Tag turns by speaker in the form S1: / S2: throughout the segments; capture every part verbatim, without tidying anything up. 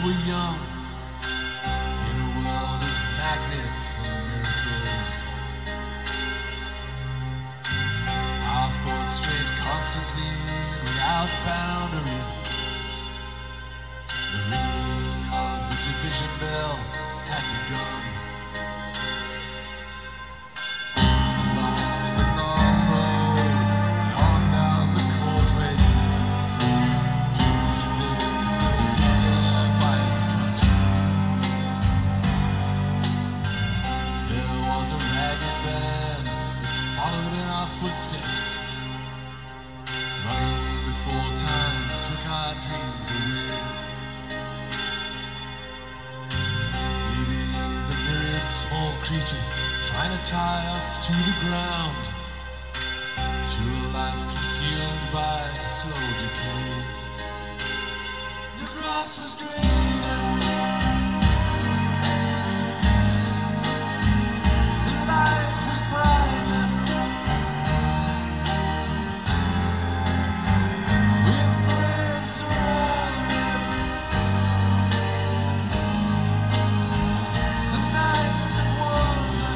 S1: were young, in a world of magnets and miracles. Our thoughts strayed constantly without boundary. The ringing of the division bell had begun. Along the long road, and on down the causeway, they still there by the cut. There was a ragged band that followed in our footsteps, running before time took our dreams away. Small creatures trying to tie us to the ground, to a life consumed by slow decay. The grass was green, the light was bright, with friends surrounded. The nights of wonder,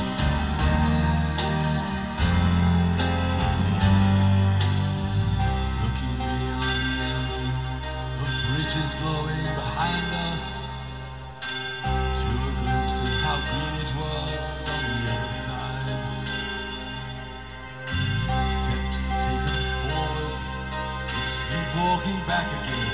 S1: looking beyond the embers of bridges glowing behind us, to a glimpse of how green it was on the other side. Steps taken forwards, and sleepwalking back again.